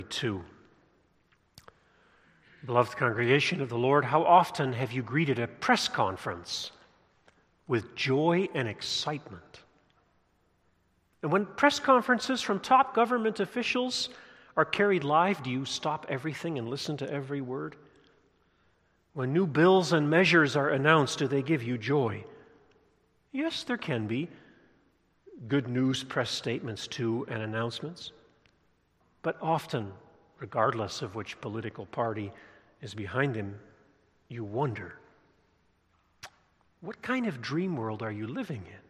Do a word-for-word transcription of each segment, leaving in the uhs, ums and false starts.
two. Beloved congregation of the Lord, how often have you greeted a press conference with joy and excitement? And when press conferences from top government officials are carried live, do you stop everything and listen to every word? When new bills and measures are announced, do they give you joy? Yes, there can be good news press statements too and announcements. But often, regardless of which political party is behind them, you wonder, what kind of dream world are you living in?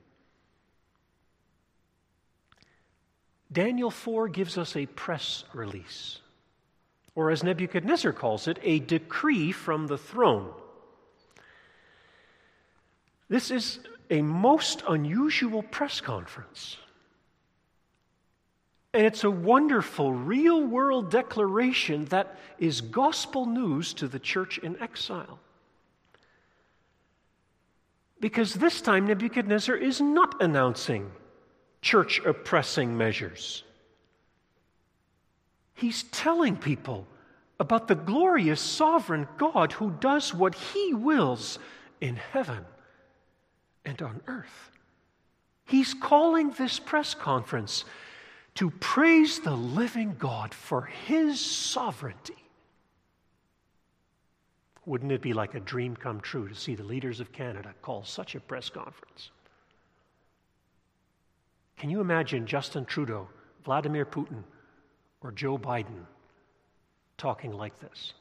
Daniel four gives us a press release, or as Nebuchadnezzar calls it, a decree from the throne. This is a most unusual press conference. And it's a wonderful, real-world declaration that is gospel news to the church in exile. Because this time Nebuchadnezzar is not announcing church oppressing measures. He's telling people about the glorious sovereign God who does what He wills in heaven and on earth. He's calling this press conference to praise the living God for His sovereignty. Wouldn't it be like a dream come true to see the leaders of Canada call such a press conference? Can you imagine Justin Trudeau, Vladimir Putin, or Joe Biden talking like this?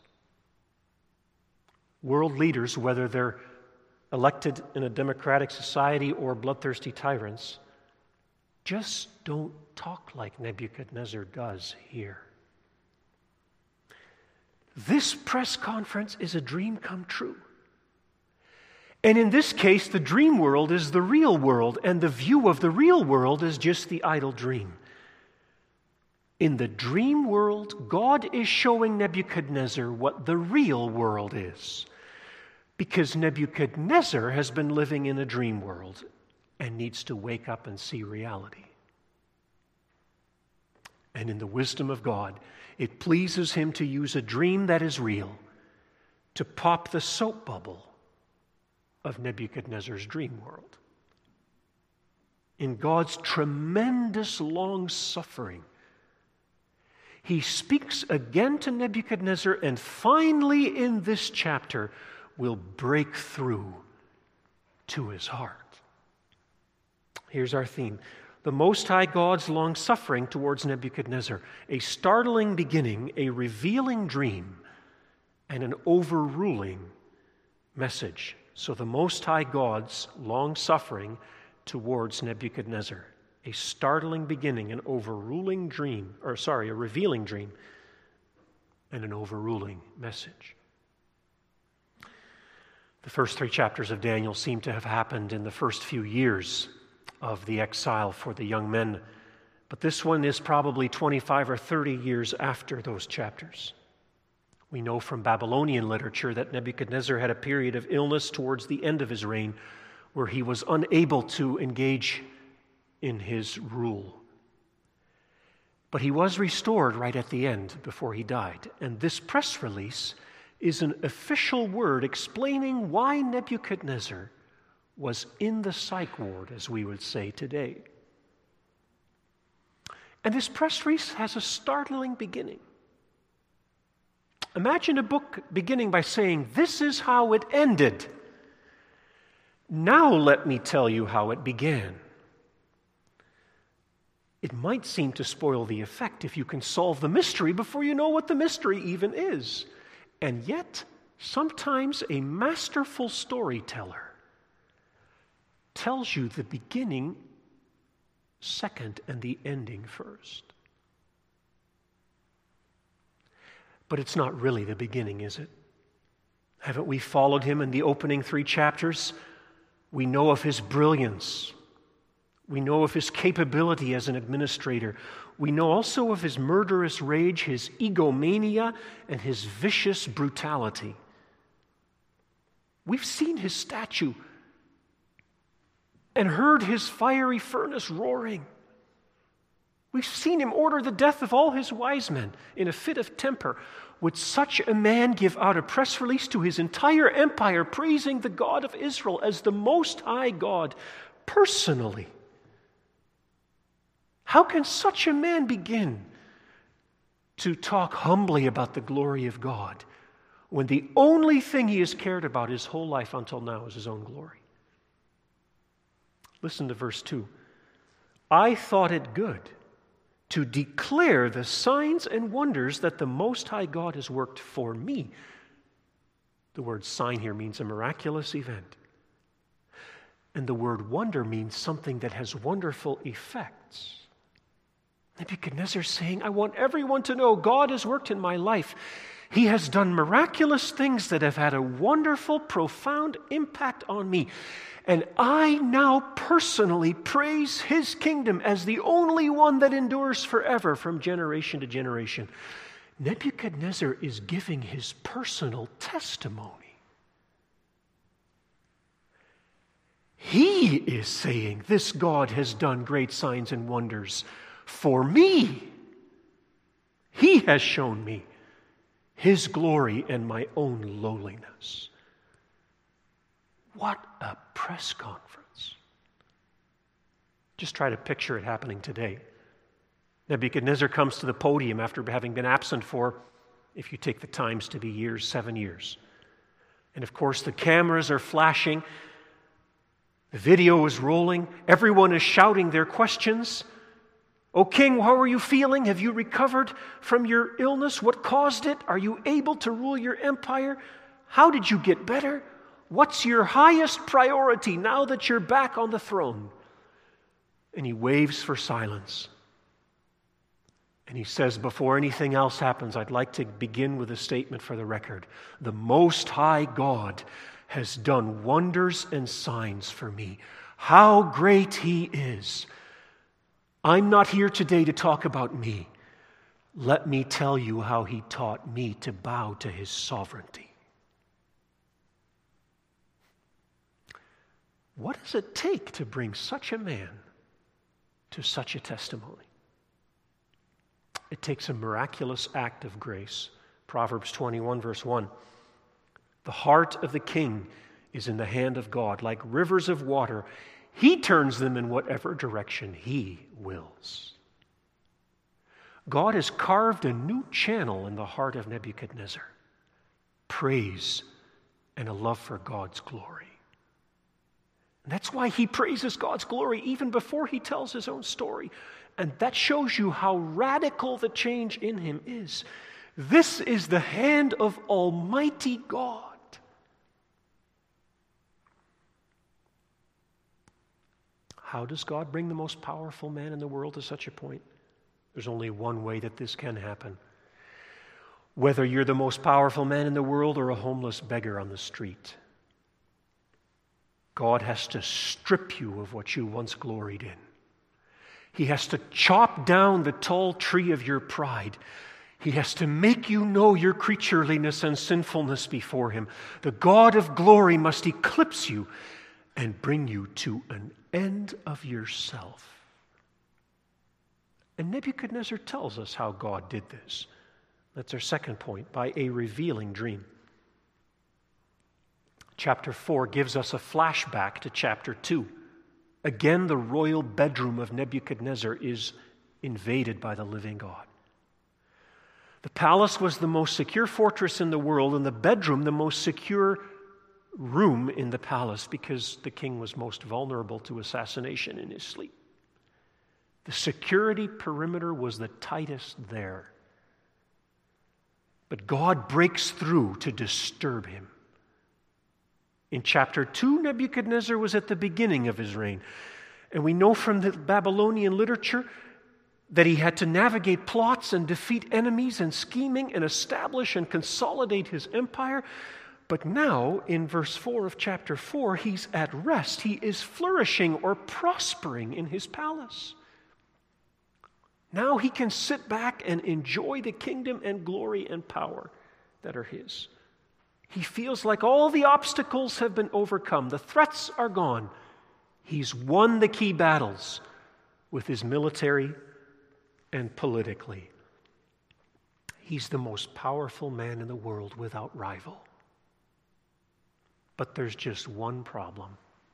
World leaders, whether they're elected in a democratic society or bloodthirsty tyrants, just don't talk like Nebuchadnezzar does here. This press conference is a dream come true. And in this case, the dream world is the real world, and the view of the real world is just the idle dream. In the dream world, God is showing Nebuchadnezzar what the real world is, because Nebuchadnezzar has been living in a dream world and needs to wake up and see reality. And in the wisdom of God, it pleases Him to use a dream that is real to pop the soap bubble of Nebuchadnezzar's dream world. In God's tremendous long-suffering, He speaks again to Nebuchadnezzar, and finally in this chapter will break through to his heart. Here's our theme. The Most High God's long-suffering towards Nebuchadnezzar, a startling beginning, a revealing dream, and an overruling message. So the Most High God's long-suffering towards Nebuchadnezzar, a startling beginning, an overruling dream, or sorry, a revealing dream, and an overruling message. The first three chapters of Daniel seem to have happened in the first few years of the exile for the young men. But this one is probably twenty-five or thirty years after those chapters. We know from Babylonian literature that Nebuchadnezzar had a period of illness towards the end of his reign where he was unable to engage in his rule. But he was restored right at the end before he died. And this press release is an official word explaining why Nebuchadnezzar was in the psych ward, as we would say today. And this press release has a startling beginning. Imagine a book beginning by saying, "This is how it ended. Now let me tell you how it began." It might seem to spoil the effect if you can solve the mystery before you know what the mystery even is. And yet, sometimes a masterful storyteller tells you the beginning second and the ending first. But it's not really the beginning, is it? Haven't we followed him in the opening three chapters? We know of his brilliance. We know of his capability as an administrator. We know also of his murderous rage, his egomania, and his vicious brutality. We've seen his statue and heard his fiery furnace roaring. We've seen him order the death of all his wise men in a fit of temper. Would such a man give out a press release to his entire empire praising the God of Israel as the Most High God personally? How can such a man begin to talk humbly about the glory of God when the only thing he has cared about his whole life until now is his own glory? Listen to verse two. I thought it good to declare the signs and wonders that the Most High God has worked for me. The word sign here means a miraculous event. And the word wonder means something that has wonderful effects. Nebuchadnezzar is saying, I want everyone to know God has worked in my life. He has done miraculous things that have had a wonderful, profound impact on me. And I now personally praise his kingdom as the only one that endures forever from generation to generation. Nebuchadnezzar is giving his personal testimony. He is saying, this God has done great signs and wonders for me. He has shown me his glory and my own lowliness. What a press conference. Just try to picture it happening today. Nebuchadnezzar comes to the podium after having been absent for, if you take the times to be years, seven years. And of course, the cameras are flashing. The video is rolling. Everyone is shouting their questions. O king, how are you feeling? Have you recovered from your illness? What caused it? Are you able to rule your empire? How did you get better? What's your highest priority now that you're back on the throne? And he waves for silence. And he says, before anything else happens, I'd like to begin with a statement for the record. The Most High God has done wonders and signs for me. How great he is. I'm not here today to talk about me. Let me tell you how he taught me to bow to his sovereignty. What does it take to bring such a man to such a testimony? It takes a miraculous act of grace. Proverbs twenty-one, verse one. The heart of the king is in the hand of God, like rivers of water. He turns them in whatever direction he wills. God has carved a new channel in the heart of Nebuchadnezzar. Praise and a love for God's glory. And that's why he praises God's glory even before he tells his own story. And that shows you how radical the change in him is. This is the hand of Almighty God. How does God bring the most powerful man in the world to such a point? There's only one way that this can happen. Whether you're the most powerful man in the world or a homeless beggar on the street, God has to strip you of what you once gloried in. He has to chop down the tall tree of your pride. He has to make you know your creatureliness and sinfulness before him. The God of glory must eclipse you and bring you to an end of yourself. And Nebuchadnezzar tells us how God did this. That's our second point, by a revealing dream. Chapter four gives us a flashback to chapter two. Again, the royal bedroom of Nebuchadnezzar is invaded by the living God. The palace was the most secure fortress in the world, and the bedroom the most secure room in the palace, because the king was most vulnerable to assassination in his sleep. The security perimeter was the tightest there. But God breaks through to disturb him. In chapter two, Nebuchadnezzar was at the beginning of his reign. And we know from the Babylonian literature that he had to navigate plots and defeat enemies and scheming and establish and consolidate his empire. But now, in verse four of chapter four, he's at rest. He is flourishing or prospering in his palace. Now he can sit back and enjoy the kingdom and glory and power that are his. He feels like all the obstacles have been overcome. The threats are gone. He's won the key battles with his military and politically. He's the most powerful man in the world without rival. But there's just one problem.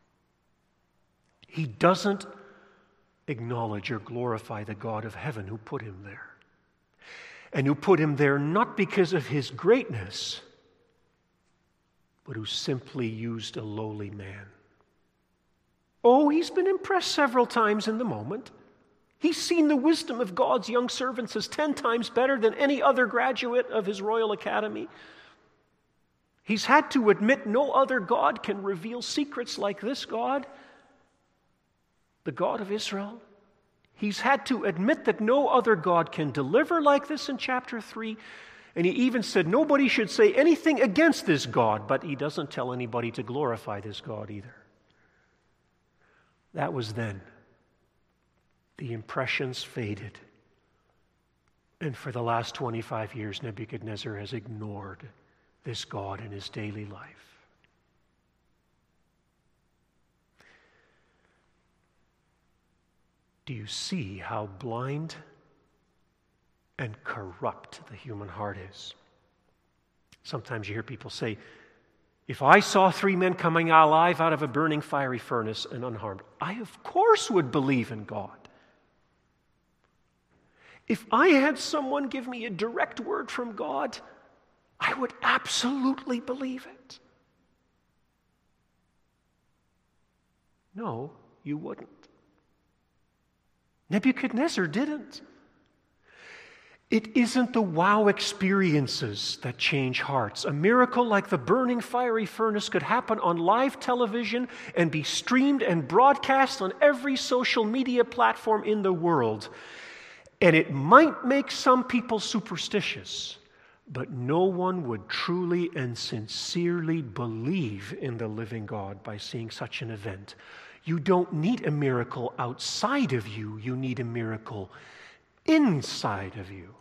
He doesn't acknowledge or glorify the God of heaven who put him there. And who put him there not because of his greatness, but who simply used a lowly man. Oh, he's been impressed several times in the moment. He's seen the wisdom of God's young servants as ten times better than any other graduate of his Royal Academy. He's had to admit no other God can reveal secrets like this God, the God of Israel. He's had to admit that no other God can deliver like this in chapter three. And he even said nobody should say anything against this God, but he doesn't tell anybody to glorify this God either. That was then. The impressions faded. And for the last twenty-five years, Nebuchadnezzar has ignored this God in his daily life. Do you see how blind and corrupt the human heart is? Sometimes you hear people say, if I saw three men coming alive out of a burning fiery furnace and unharmed, I of course would believe in God. If I had someone give me a direct word from God, I would absolutely believe it. No, you wouldn't. Nebuchadnezzar didn't. It isn't the wow experiences that change hearts. A miracle like the burning fiery furnace could happen on live television and be streamed and broadcast on every social media platform in the world. And it might make some people superstitious, but no one would truly and sincerely believe in the living God by seeing such an event. You don't need a miracle outside of you. You need a miracle inside of you.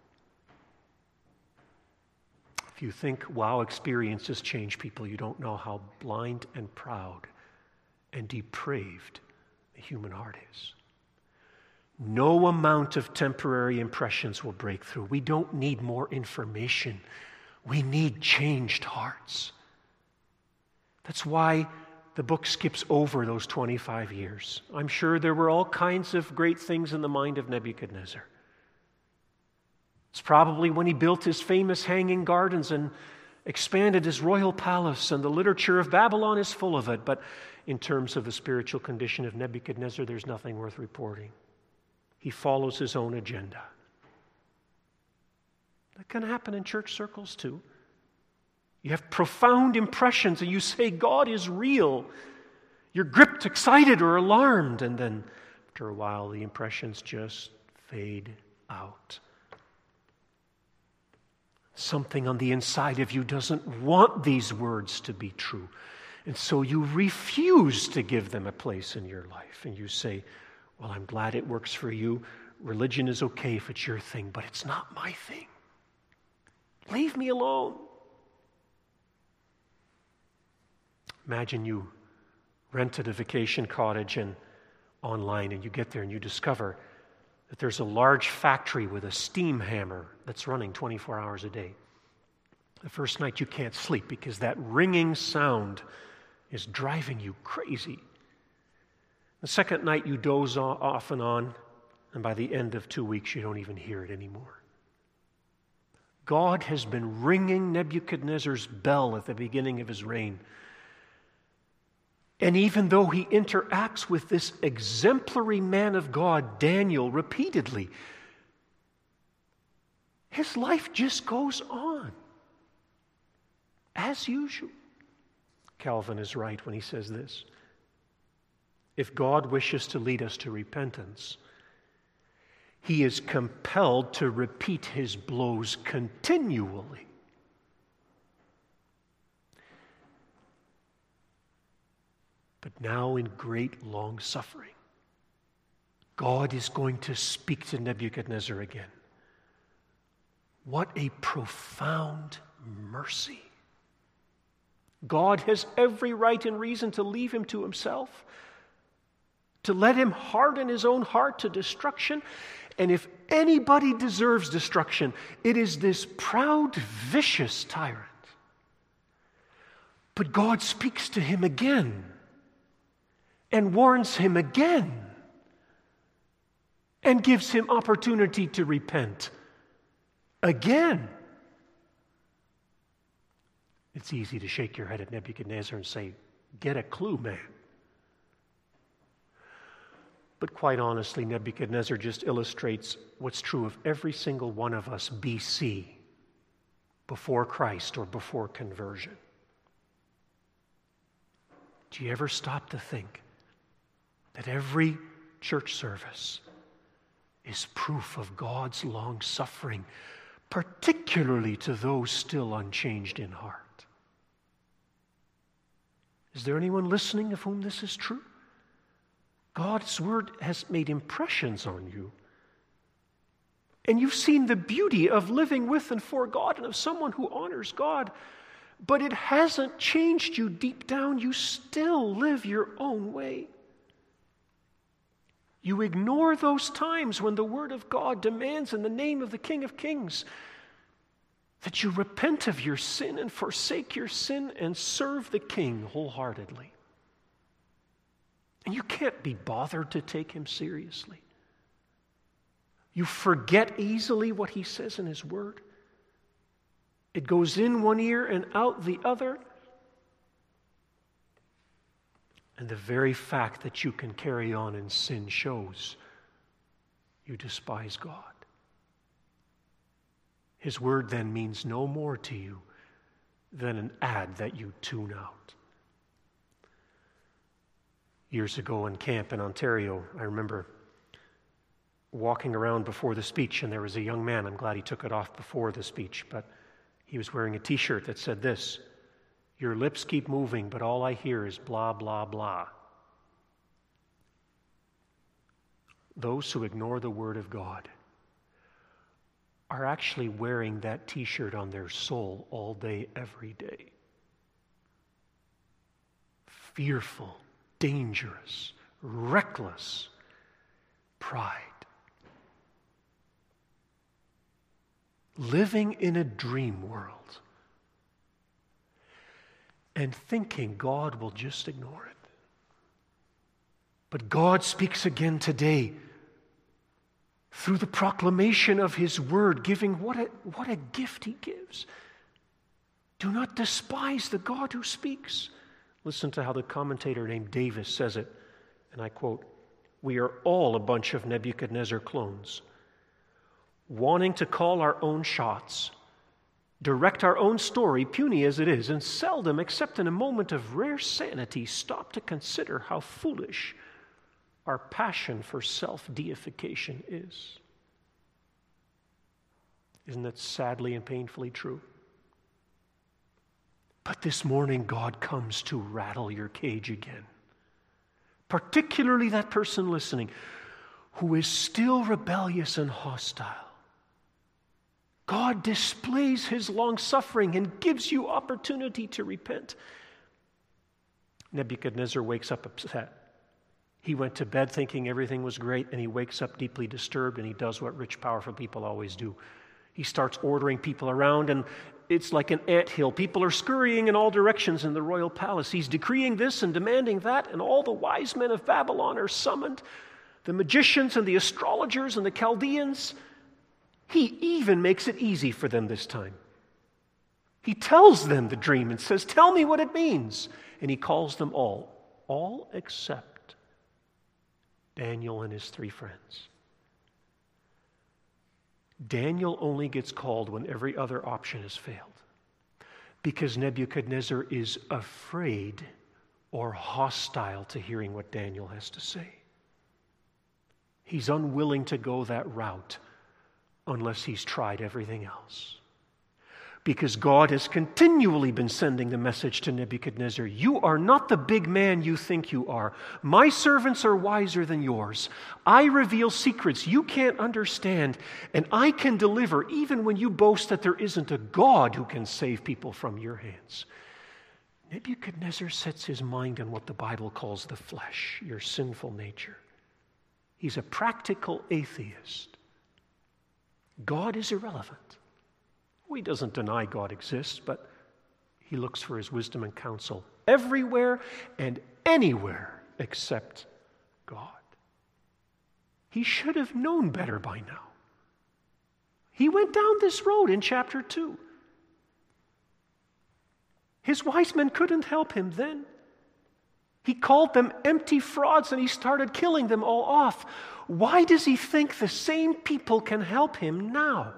If you think wow experiences change people, you don't know how blind and proud and depraved the human heart is. No amount of temporary impressions will break through. We don't need more information. We need changed hearts. That's why the book skips over those twenty-five years. I'm sure there were all kinds of great things in the mind of Nebuchadnezzar. It's probably when he built his famous hanging gardens and expanded his royal palace, and the literature of Babylon is full of it. But in terms of the spiritual condition of Nebuchadnezzar, there's nothing worth reporting. He follows his own agenda. That can happen in church circles too. You have profound impressions and you say, God is real. You're gripped, excited, or alarmed. And then after a while, the impressions just fade out. Something on the inside of you doesn't want these words to be true. And so you refuse to give them a place in your life. And you say, well, I'm glad it works for you. Religion is okay if it's your thing, but it's not my thing. Leave me alone. Imagine you rented a vacation cottage and online, and you get there and you discover that there's a large factory with a steam hammer that's running twenty-four hours a day. The first night you can't sleep because that ringing sound is driving you crazy. The second night you doze off and on, and by the end of two weeks you don't even hear it anymore. God has been ringing Nebuchadnezzar's bell at the beginning of his reign. And even though he interacts with this exemplary man of God, Daniel, repeatedly, his life just goes on as usual. Calvin is right when he says this. If God wishes to lead us to repentance, he is compelled to repeat his blows continually. But now in great long suffering, God is going to speak to Nebuchadnezzar again. What a profound mercy. God has every right and reason to leave him to himself, to let him harden his own heart to destruction, And if anybody deserves destruction, it is this proud, vicious tyrant. But God speaks to him again and warns him again and gives him opportunity to repent again. It's easy to shake your head at Nebuchadnezzar and say, get a clue, man. But quite honestly, Nebuchadnezzar just illustrates what's true of every single one of us B C, before Christ or before conversion. Do you ever stop to think that every church service is proof of God's long suffering, particularly to those still unchanged in heart? Is there anyone listening of whom this is true? God's word has made impressions on you. And you've seen the beauty of living with and for God and of someone who honors God. But it hasn't changed you deep down. You still live your own way. You ignore those times when the Word of God demands in the name of the King of Kings that you repent of your sin and forsake your sin and serve the King wholeheartedly. And you can't be bothered to take him seriously. You forget easily what he says in his Word. It goes in one ear and out the other. And the very fact that you can carry on in sin shows you despise God. His word then means no more to you than an ad that you tune out. Years ago in camp in Ontario, I remember walking around before the speech, and there was a young man. I'm glad he took it off before the speech, but he was wearing a t-shirt that said this: "Your lips keep moving, but all I hear is blah, blah, blah." Those who ignore the Word of God are actually wearing that t-shirt on their soul all day, every day. Fearful, dangerous, reckless pride. Living in a dream world and thinking God will just ignore it. But God speaks again today through the proclamation of His Word, giving what a, what a gift He gives. Do not despise the God who speaks. Listen to how the commentator named Davis says it, and I quote, "We are all a bunch of Nebuchadnezzar clones, wanting to call our own shots, direct our own story, puny as it is, and seldom, except in a moment of rare sanity, stop to consider how foolish our passion for self-deification is." Isn't that sadly and painfully true? But this morning, God comes to rattle your cage again. Particularly that person listening who is still rebellious and hostile. God displays His long-suffering and gives you opportunity to repent. Nebuchadnezzar wakes up upset. He went to bed thinking everything was great, and he wakes up deeply disturbed, and he does what rich, powerful people always do. He starts ordering people around, and it's like an anthill. People are scurrying in all directions in the royal palace. He's decreeing this and demanding that, and all the wise men of Babylon are summoned. The magicians and the astrologers and the Chaldeans. He even makes it easy for them this time. He tells them the dream and says, "Tell me what it means." And he calls them all, all except Daniel and his three friends. Daniel only gets called when every other option has failed, because Nebuchadnezzar is afraid or hostile to hearing what Daniel has to say. He's unwilling to go that route unless he's tried everything else. Because God has continually been sending the message to Nebuchadnezzar: "You are not the big man you think you are. My servants are wiser than yours. I reveal secrets you can't understand, and I can deliver even when you boast that there isn't a God who can save people from your hands." Nebuchadnezzar sets his mind on what the Bible calls the flesh, your sinful nature. He's a practical atheist. God is irrelevant. Well, he doesn't deny God exists, but he looks for his wisdom and counsel everywhere and anywhere except God. He should have known better by now. He went down this road in chapter two. His wise men couldn't help him then. He called them empty frauds and he started killing them all off. Why does he think the same people can help him now?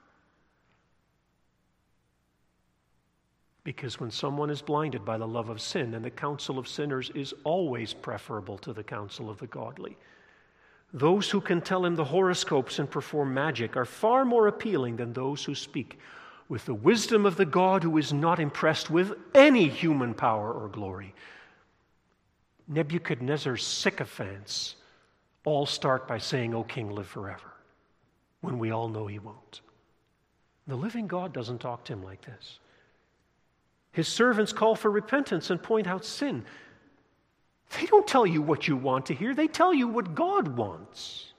Because when someone is blinded by the love of sin, and the counsel of sinners is always preferable to the counsel of the godly, those who can tell him the horoscopes and perform magic are far more appealing than those who speak with the wisdom of the God who is not impressed with any human power or glory. Nebuchadnezzar's sycophants all start by saying, "O king, live forever," when we all know he won't. The living God doesn't talk to him like this. His servants call for repentance and point out sin. They don't tell you what you want to hear. They tell you what God wants.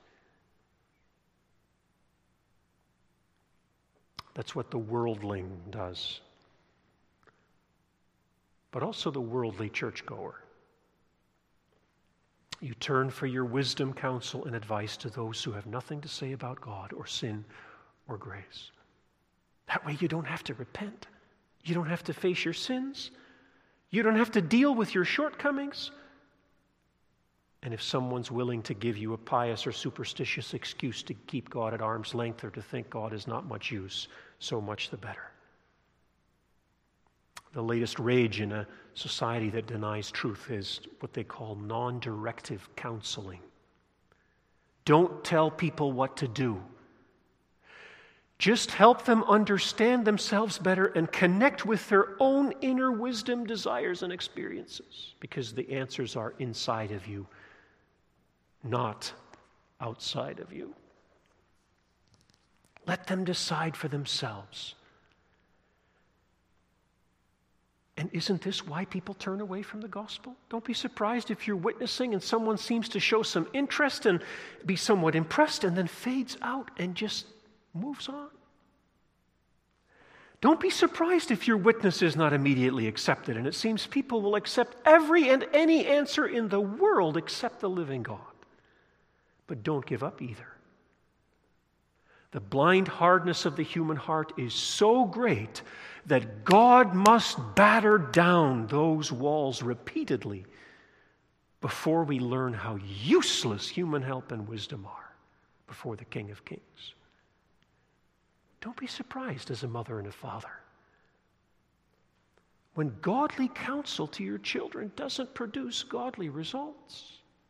That's what the worldling does. But also the worldly churchgoer. You turn for your wisdom, counsel, and advice to those who have nothing to say about God or sin or grace. That way you don't have to repent. You don't have to face your sins. You don't have to deal with your shortcomings. And if someone's willing to give you a pious or superstitious excuse to keep God at arm's length or to think God is not much use, so much the better. The latest rage in a society that denies truth is what they call non-directive counseling. Don't tell people what to do. Just help them understand themselves better and connect with their own inner wisdom, desires, and experiences, because the answers are inside of you, not outside of you. Let them decide for themselves. And isn't this why people turn away from the gospel? Don't be surprised if you're witnessing and someone seems to show some interest and be somewhat impressed and then fades out and just moves on. Don't be surprised if your witness is not immediately accepted and it seems people will accept every and any answer in the world except the living God. But don't give up either. The blind hardness of the human heart is so great that God must batter down those walls repeatedly before we learn how useless human help and wisdom are before the King of Kings. Don't be surprised as a mother and a father when godly counsel to your children doesn't produce godly results.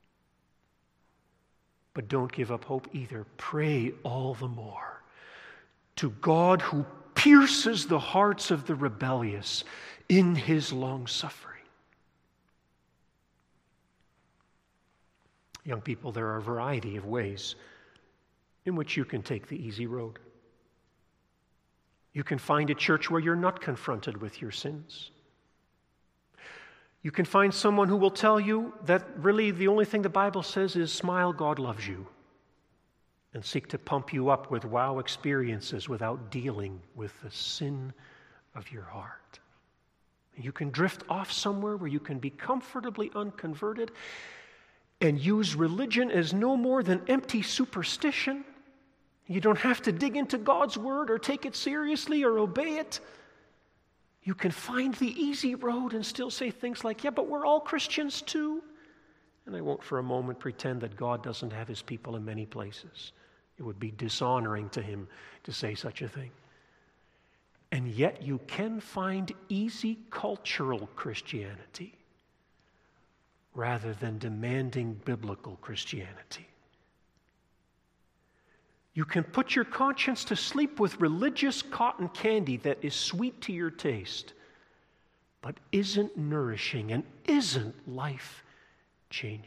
But don't give up hope either. Pray all the more to God who pierces the hearts of the rebellious in his long suffering. Young people, there are a variety of ways in which you can take the easy road. You can find a church where you're not confronted with your sins. You can find someone who will tell you that really the only thing the Bible says is smile, God loves you, and seek to pump you up with wow experiences without dealing with the sin of your heart. You can drift off somewhere where you can be comfortably unconverted and use religion as no more than empty superstition. You don't have to dig into God's word or take it seriously or obey it. You can find the easy road and still say things like, yeah, but we're all Christians too. And I won't for a moment pretend that God doesn't have his people in many places. It would be dishonoring to him to say such a thing. And yet you can find easy cultural Christianity rather than demanding biblical Christianity. You can put your conscience to sleep with religious cotton candy that is sweet to your taste, but isn't nourishing and isn't life-changing.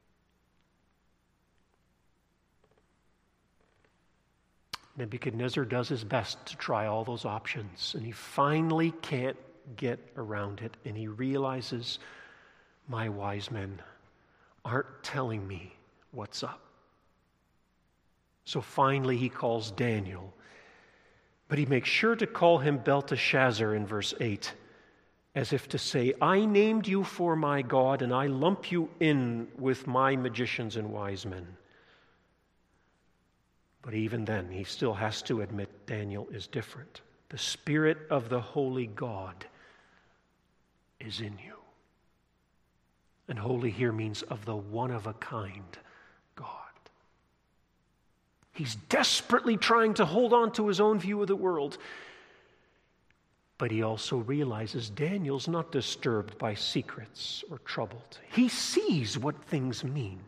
Nebuchadnezzar does his best to try all those options, and he finally can't get around it, and he realizes, my wise men aren't telling me what's up. So finally he calls Daniel. But he makes sure to call him Belteshazzar in verse eight, as if to say, I named you for my God, and I lump you in with my magicians and wise men. But even then, he still has to admit Daniel is different. The Spirit of the Holy God is in you. And holy here means of the one-of-a-kind God. He's desperately trying to hold on to his own view of the world. But he also realizes Daniel's not disturbed by secrets or troubled. He sees what things mean.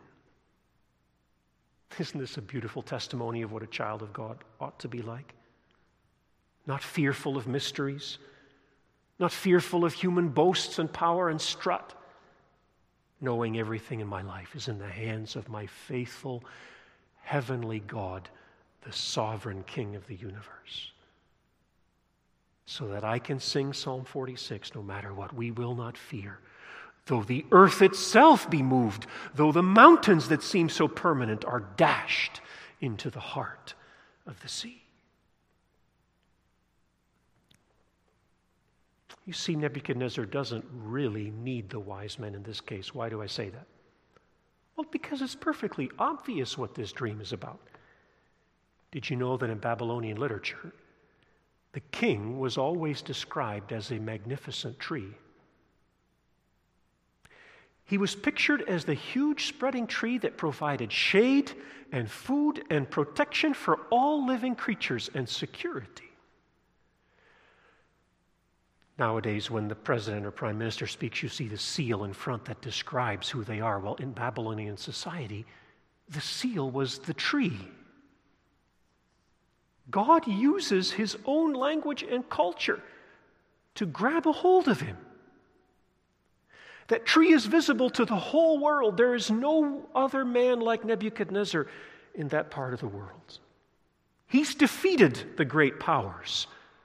Isn't this a beautiful testimony of what a child of God ought to be like? Not fearful of mysteries, not fearful of human boasts and power and strut, knowing everything in my life is in the hands of my faithful, heavenly God, the sovereign King of the universe. So that I can sing Psalm forty-six, no matter what, we will not fear. Though the earth itself be moved, though the mountains that seem so permanent are dashed into the heart of the sea. You see, Nebuchadnezzar doesn't really need the wise men in this case. Why do I say that? Well, because it's perfectly obvious what this dream is about. Did you know that in Babylonian literature, the king was always described as a magnificent tree? He was pictured as the huge spreading tree that provided shade and food and protection for all living creatures and security. Nowadays, when the president or prime minister speaks, you see the seal in front that describes who they are. Well, in Babylonian society, the seal was the tree. God uses his own language and culture to grab a hold of him. That tree is visible to the whole world. There is no other man like Nebuchadnezzar in that part of the world. He's defeated the great powers.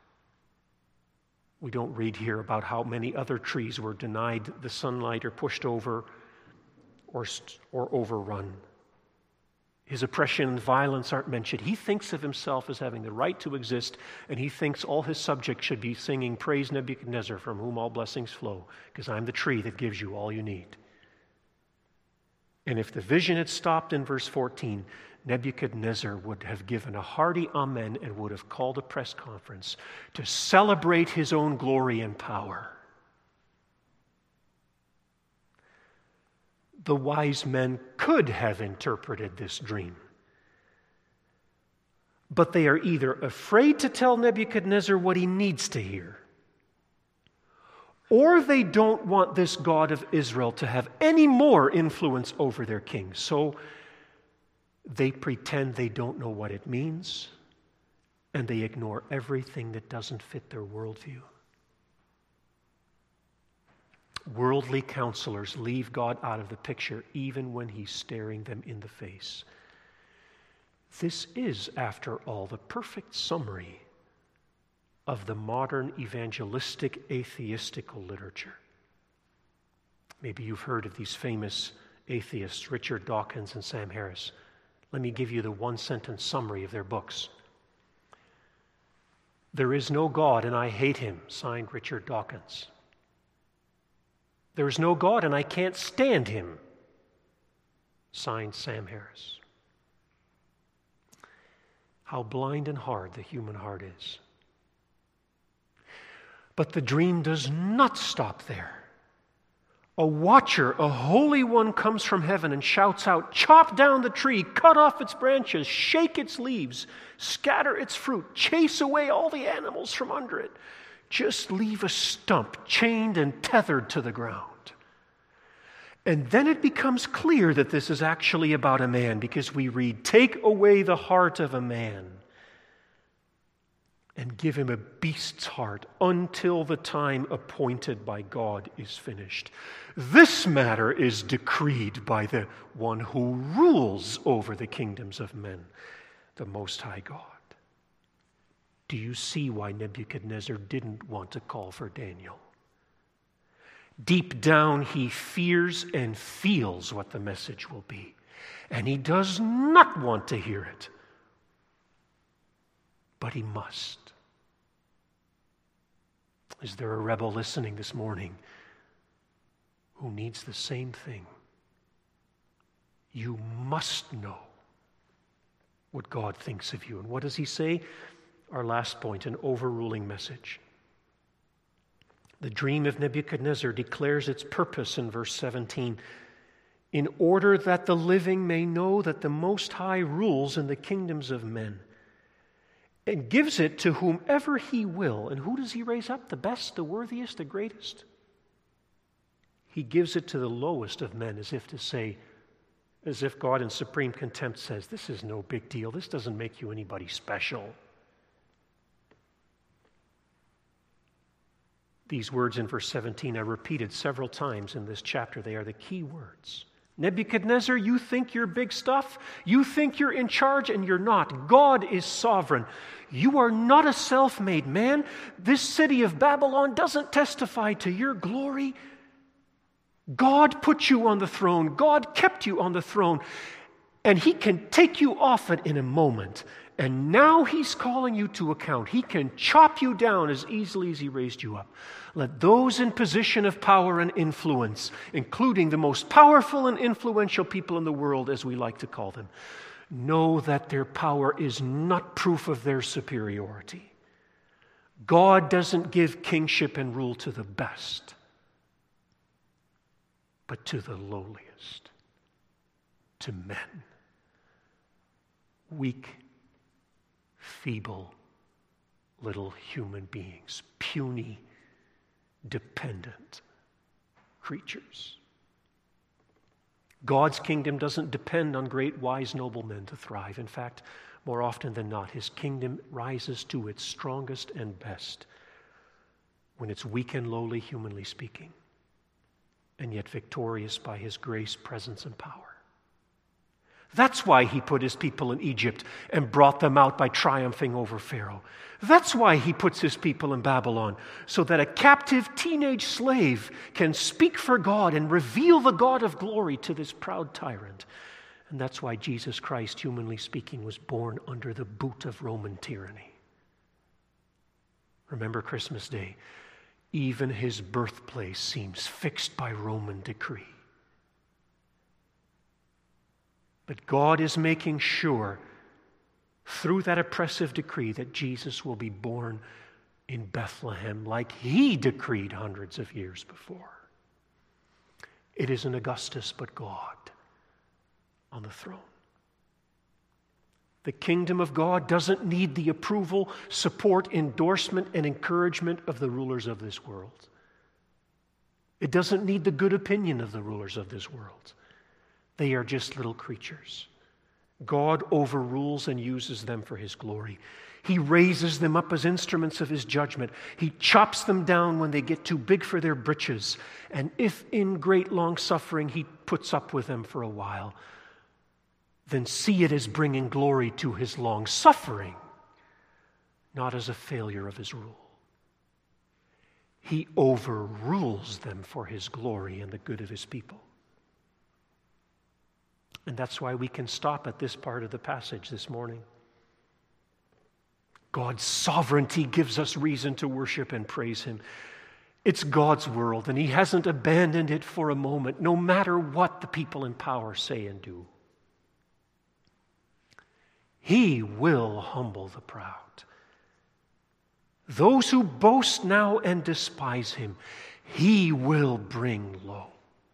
We don't read here about how many other trees were denied the sunlight or pushed over or, or overrun. His oppression and violence aren't mentioned. He thinks of himself as having the right to exist, and he thinks all his subjects should be singing, Praise Nebuchadnezzar, from whom all blessings flow, because I'm the tree that gives you all you need. And if the vision had stopped in verse fourteen, Nebuchadnezzar would have given a hearty amen and would have called a press conference to celebrate his own glory and power. The wise men could have interpreted this dream. But they are either afraid to tell Nebuchadnezzar what he needs to hear, or they don't want this God of Israel to have any more influence over their king. So they pretend they don't know what it means, and they ignore everything that doesn't fit their worldview. Worldly counselors leave God out of the picture even when he's staring them in the face. This is, after all, the perfect summary of the modern evangelistic atheistical literature. Maybe you've heard of these famous atheists, Richard Dawkins and Sam Harris. Let me give you the one-sentence summary of their books. There is no God and I hate him, signed Richard Dawkins. There is no God and I can't stand him, signed Sam Harris. How blind and hard the human heart is. But the dream does not stop there. A watcher, a holy one, comes from heaven and shouts out, chop down the tree, cut off its branches, shake its leaves, scatter its fruit, chase away all the animals from under it. Just leave a stump chained and tethered to the ground. And then it becomes clear that this is actually about a man, because we read, take away the heart of a man and give him a beast's heart until the time appointed by God is finished. This matter is decreed by the one who rules over the kingdoms of men, the Most High God. Do you see why Nebuchadnezzar didn't want to call for Daniel? Deep down, he fears and feels what the message will be, and he does not want to hear it but he must. Is there a rebel listening this morning who needs the same thing? You must know what God thinks of you. And what does he say? Our last point, an overruling message. The dream of Nebuchadnezzar declares its purpose in verse seventeen. In order that the living may know that the Most High rules in the kingdoms of men, and gives it to whomever he will. And who does he raise up? The best, the worthiest, the greatest? He gives it to the lowest of men, as if to say, as if God in supreme contempt says, this is no big deal. This doesn't make you anybody special. These words in verse seventeen are repeated several times in this chapter. They are the key words. Nebuchadnezzar, you think you're big stuff? You think you're in charge, and you're not. God is sovereign. You are not a self-made man. This city of Babylon doesn't testify to your glory. God put you on the throne. God kept you on the throne. And he can take you off it in a moment. And now he's calling you to account. He can chop you down as easily as he raised you up. Let those in position of power and influence, including the most powerful and influential people in the world, as we like to call them, know that their power is not proof of their superiority. God doesn't give kingship and rule to the best, but to the lowliest, to men. Weak, feeble, little human beings, puny, dependent creatures. God's kingdom doesn't depend on great, wise noblemen to thrive. In fact, more often than not, his kingdom rises to its strongest and best when it's weak and lowly, humanly speaking, and yet victorious by his grace, presence, and power. That's why he put his people in Egypt and brought them out by triumphing over Pharaoh. That's why he puts his people in Babylon, so that a captive teenage slave can speak for God and reveal the God of glory to this proud tyrant. And that's why Jesus Christ, humanly speaking, was born under the boot of Roman tyranny. Remember Christmas Day. Even his birthplace seems fixed by Roman decree. But God is making sure, through that oppressive decree, that Jesus will be born in Bethlehem like he decreed hundreds of years before. It isn't Augustus, but God on the throne. The kingdom of God doesn't need the approval, support, endorsement, and encouragement of the rulers of this world. It doesn't need the good opinion of the rulers of this world. They are just little creatures. God overrules and uses them for his glory. He raises them up as instruments of his judgment. He chops them down when they get too big for their britches. And if in great long suffering he puts up with them for a while, then see it as bringing glory to his long suffering, not as a failure of his rule. He overrules them for his glory and the good of his people. And that's why we can stop at this part of the passage this morning. God's sovereignty gives us reason to worship and praise him. It's God's world, and he hasn't abandoned it for a moment, no matter what the people in power say and do. He will humble the proud. Those who boast now and despise him, he will bring low.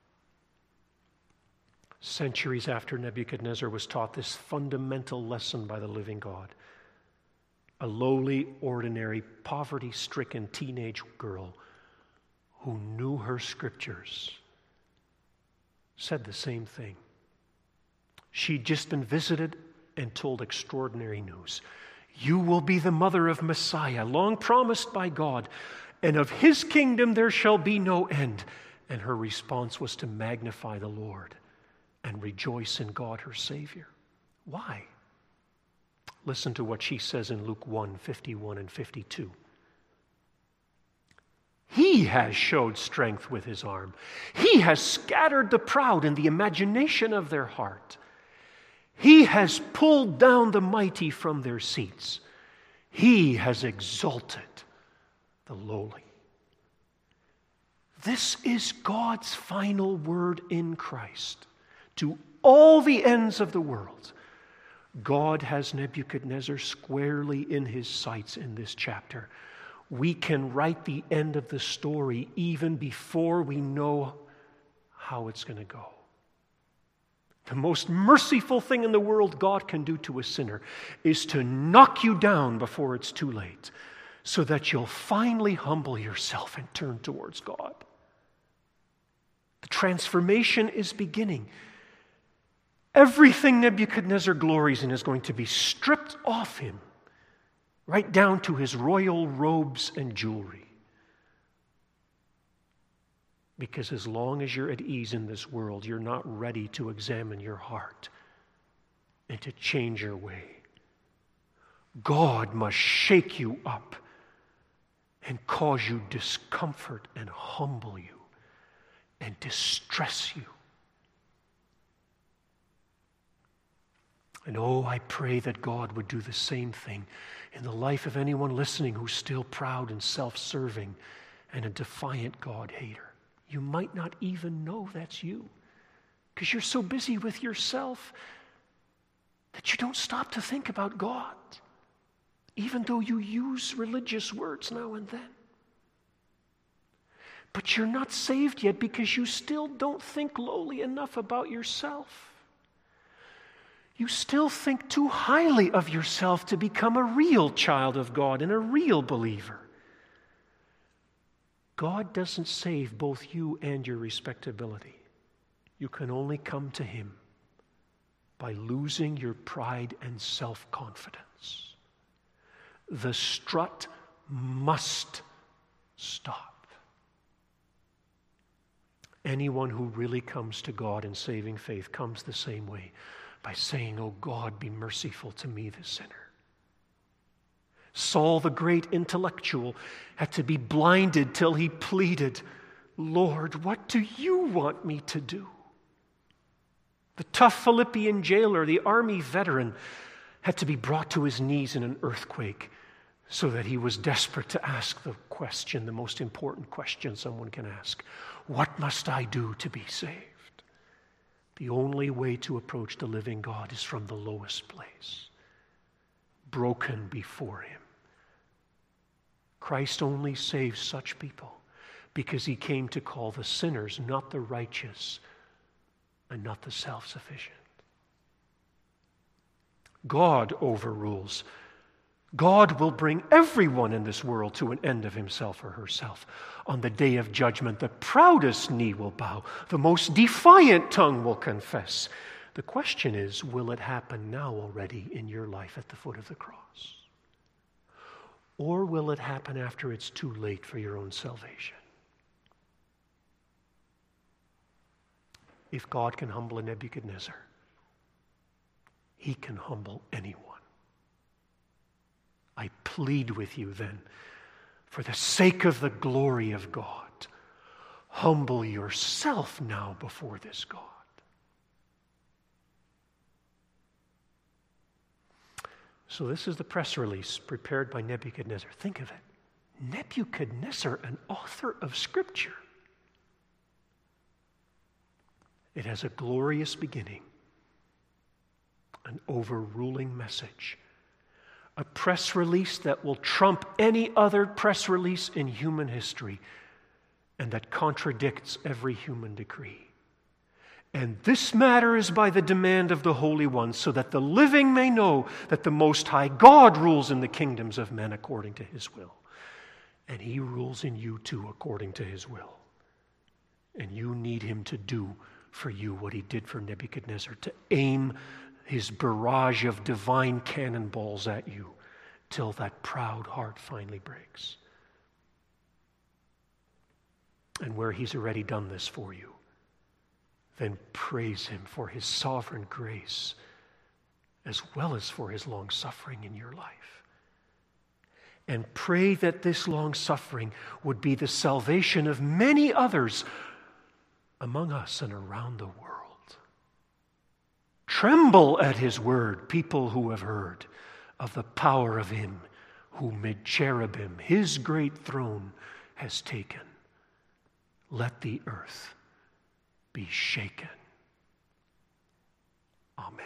Centuries after Nebuchadnezzar was taught this fundamental lesson by the living God, a lowly, ordinary, poverty-stricken teenage girl who knew her scriptures said the same thing. She'd just been visited and told extraordinary news. You will be the mother of Messiah, long promised by God, and of his kingdom there shall be no end. And her response was to magnify the Lord and rejoice in God, her Savior. Why? Listen to what she says in Luke one, fifty-one and fifty-two. He has showed strength with his arm. He has scattered the proud in the imagination of their heart. He has pulled down the mighty from their seats. He has exalted the lowly. This is God's final word in Christ to all the ends of the world. God has Nebuchadnezzar squarely in his sights in this chapter. We can write the end of the story even before we know how it's going to go. The most merciful thing in the world God can do to a sinner is to knock you down before it's too late, so that you'll finally humble yourself and turn towards God. The transformation is beginning. Everything Nebuchadnezzar glories in is going to be stripped off him, right down to his royal robes and jewelry. Because as long as you're at ease in this world, you're not ready to examine your heart and to change your way. God must shake you up and cause you discomfort and humble you and distress you. And oh, I pray that God would do the same thing in the life of anyone listening who's still proud and self-serving and a defiant God-hater. You might not even know that's you because you're so busy with yourself that you don't stop to think about God, even though you use religious words now and then. But you're not saved yet because you still don't think lowly enough about yourself. You still think too highly of yourself to become a real child of God and a real believer. God doesn't save both you and your respectability. You can only come to Him by losing your pride and self-confidence. The strut must stop. Anyone who really comes to God in saving faith comes the same way, by saying, "Oh God, be merciful to me, the sinner." Saul, the great intellectual, had to be blinded till he pleaded, "Lord, what do you want me to do?" The tough Philippian jailer, the army veteran, had to be brought to his knees in an earthquake so that he was desperate to ask the question, the most important question someone can ask. What must I do to be saved? The only way to approach the living God is from the lowest place, broken before Him. Christ only saves such people because He came to call the sinners, not the righteous, and not the self-sufficient. God overrules. God will bring everyone in this world to an end of himself or herself. On the day of judgment, the proudest knee will bow, the most defiant tongue will confess. The question is, will it happen now already in your life at the foot of the cross? Or will it happen after it's too late for your own salvation? If God can humble a Nebuchadnezzar, He can humble anyone. I plead with you then, for the sake of the glory of God, humble yourself now before this God. So this is the press release prepared by Nebuchadnezzar. Think of it. Nebuchadnezzar, an author of Scripture. It has a glorious beginning, an overruling message, a press release that will trump any other press release in human history and that contradicts every human decree. And this matter is by the demand of the Holy One, so that the living may know that the Most High God rules in the kingdoms of men according to His will. And He rules in you too according to His will. And you need Him to do for you what He did for Nebuchadnezzar, to aim His barrage of divine cannonballs at you till that proud heart finally breaks. And where He's already done this for you, then praise Him for His sovereign grace as well as for His long suffering in your life. And pray that this long suffering would be the salvation of many others among us and around the world. Tremble at His word, people who have heard of the power of Him who mid cherubim his great throne has taken. Let the earth be shaken.